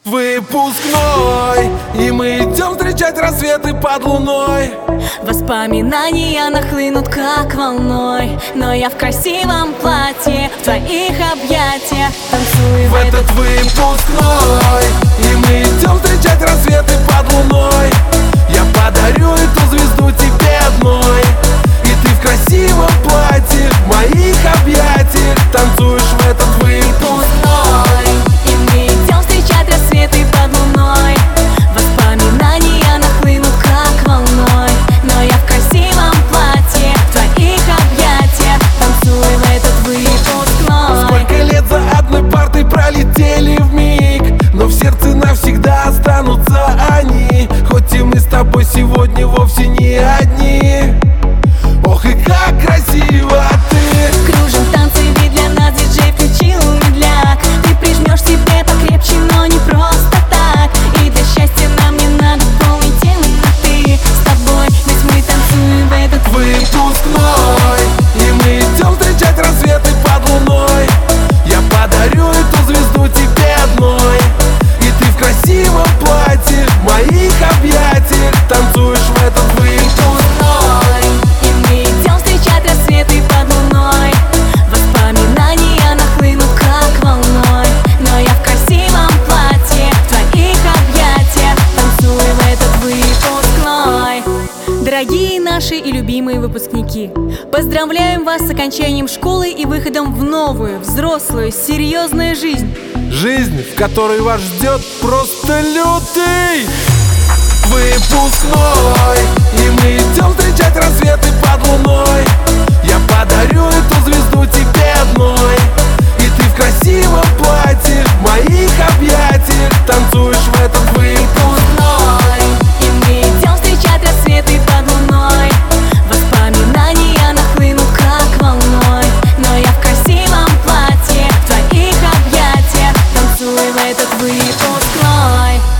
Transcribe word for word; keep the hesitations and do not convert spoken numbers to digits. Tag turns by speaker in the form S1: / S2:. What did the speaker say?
S1: Выпускной, и мы идем встречать рассветы под луной.
S2: Воспоминания нахлынут как волной, но я в красивом платье, в твоих объятиях танцую
S1: В этот выпускной, и мы идем встречать рассветы под луной. Я подарю эту звезду тебе одной, и ты в красивом платье, в моих объятиях танцуешь в этот выпускной.
S2: И мы идем встречать рассветы под луной. Воспоминания нахлынут как волной, но я в красивом платье, в твоих объятиях танцую в этот выпускной.
S1: Сколько лет за одной партой пролетели вмиг, но в сердце навсегда останутся они. Хоть и мы с тобой сегодня вовсе не одни. Ох, и как красиво ты!
S2: Кружим в танце, ведь для нас диджей включил медляк. Ты прижмешь себе покрепче, но не просто так. И для счастья нам не надо полной темноты. С тобой, ведь мы танцуем в этот
S1: Выпускной, и мы идем встречать рассветы под луной. Я подарю эту звезду тебе одной, и ты в красивом платье, в моих объятиях танцуешь в этот выпускной.
S2: И мы идем встречать рассветы под луной. Воспоминания нахлынут как волной, но я в красивом платье, в твоих объятиях танцую в этот выпускной. Дорогие наши и любимые выпускники, поздравляем вас с окончанием школы и выходом в новую, взрослую, серьезную жизнь.
S1: Жизнь, в которой вас ждет просто лютый выпускной, и мы идем встречать рассветы под луной. Я подарю эту звезду тебе одной, и ты в красивом платье, в моих объятиях танцуешь в этот выпускной.
S2: И мы идем встречать рассветы под луной. Воспоминания нахлынут как волной, но я в красивом платье, в твоих объятиях танцую в этот выпускной.